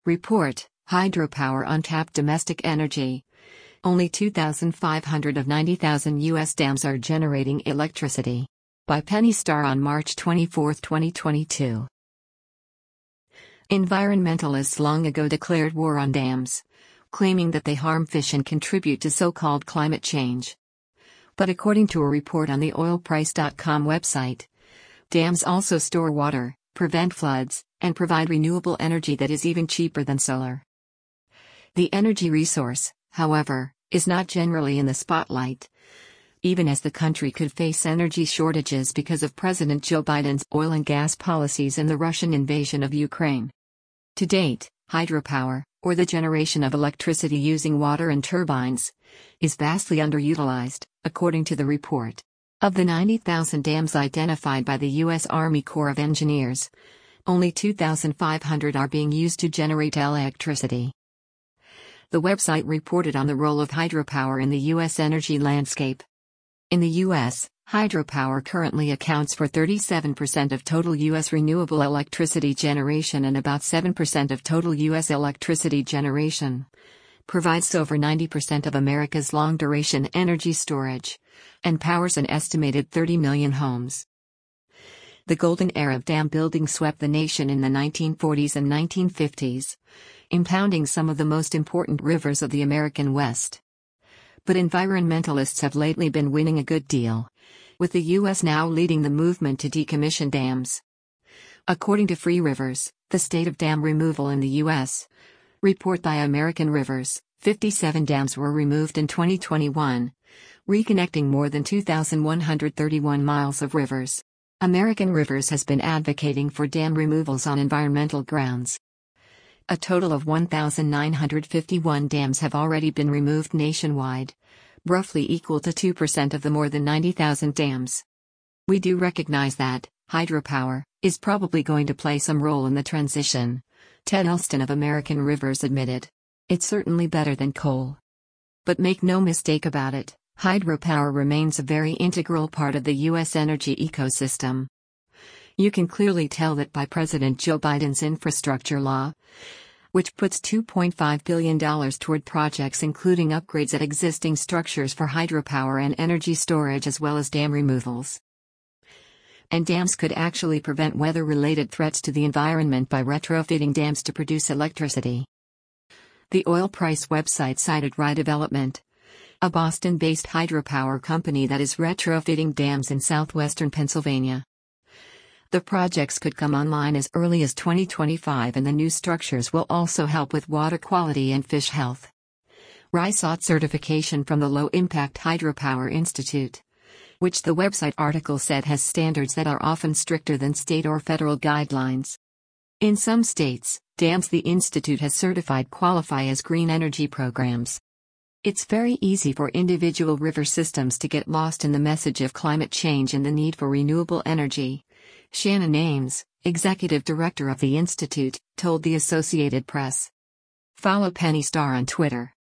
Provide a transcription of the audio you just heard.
Report, Hydropower Untapped Domestic Energy. Only 2,500 of 90,000 U.S. dams are generating electricity. By Penny Starr on March 24, 2022. Environmentalists long ago declared war on dams, claiming that they harm fish and contribute to so-called climate change. But according to a report on the oilprice.com website, dams also store water, prevent floods, and provide renewable energy that is even cheaper than solar. The energy resource, however, is not generally in the spotlight, even as the country could face energy shortages because of President Joe Biden's oil and gas policies and the Russian invasion of Ukraine. To date, hydropower, or the generation of electricity using water and turbines, is vastly underutilized, according to the report. Of the 90,000 dams identified by the U.S. Army Corps of Engineers, only 2,500 are being used to generate electricity. The website reported on the role of hydropower in the U.S. energy landscape. In the U.S., hydropower currently accounts for 37% of total U.S. renewable electricity generation and about 7% of total U.S. electricity generation, provides over 90% of America's long-duration energy storage, and powers an estimated 30 million homes. The golden era of dam building swept the nation in the 1940s and 1950s, impounding some of the most important rivers of the American West. But environmentalists have lately been winning a good deal, with the U.S. now leading the movement to decommission dams. According to Free Rivers, the state of dam removal in the U.S. report by American Rivers, 57 dams were removed in 2021, reconnecting more than 2,131 miles of rivers. American Rivers has been advocating for dam removals on environmental grounds. A total of 1,951 dams have already been removed nationwide, roughly equal to 2% of the more than 90,000 dams. We do recognize that hydropower is probably going to play some role in the transition, Ted Elston of American Rivers admitted. It's certainly better than coal. But make no mistake about it, hydropower remains a very integral part of the U.S. energy ecosystem. You can clearly tell that by President Joe Biden's infrastructure law, which puts $2.5 billion toward projects including upgrades at existing structures for hydropower and energy storage as well as dam removals. And dams could actually prevent weather-related threats to the environment by retrofitting dams to produce electricity. The oil price website cited Rye Development, a Boston-based hydropower company that is retrofitting dams in southwestern Pennsylvania. The projects could come online as early as 2025 and the new structures will also help with water quality and fish health. Rye sought certification from the Low Impact Hydropower Institute, which the website article said has standards that are often stricter than state or federal guidelines. In some states, dams the institute has certified qualify as green energy programs. It's very easy for individual river systems to get lost in the message of climate change and the need for renewable energy, Shannon Ames, executive director of the institute, told the Associated Press. Follow Penny Starr on Twitter.